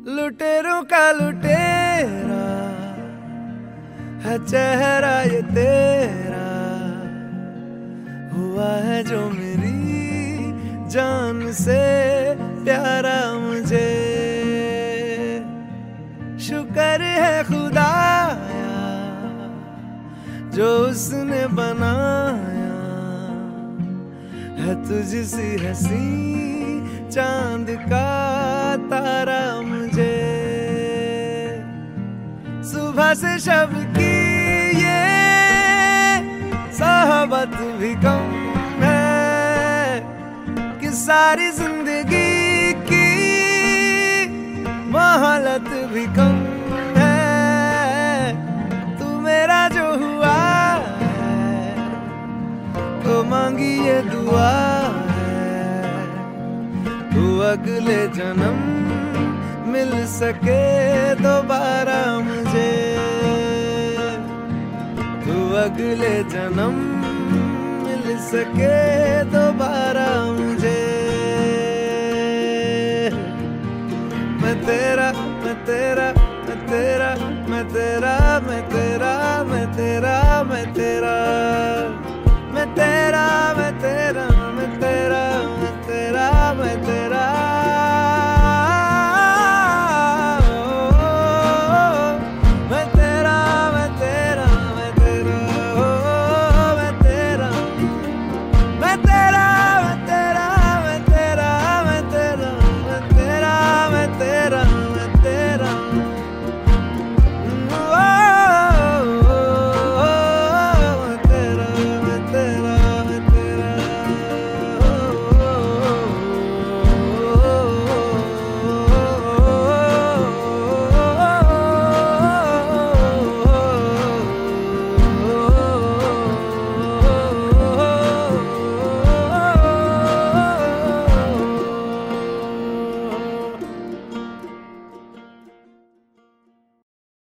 लुटेरों का लुटेरा है चेहरा ये तेरा, हुआ है जो मेरी जान से प्यारा मुझे। शुक्र है खुदाया जो उसने बनाया है तुझसी हंसी चांद का तारा मुझे। सुबह से शब की ये सोहबत भी कम है कि सारी जिंदगी की मोहलत भी कम है। तू मेरा जो हुआ है तो मांगी ये दुआ है, तू अगले जन्म मिल सके दोबारा मुझे। तू अगले जन्म मिल सके दोबारा मुझे। मैं तेरा मैं तेरा मैं तेरा मैं तेरा मैं तेरा मैं तेरा मैं तेरा मैं तेरा मैं तेरा मैं तेरा मैं तेरा मैं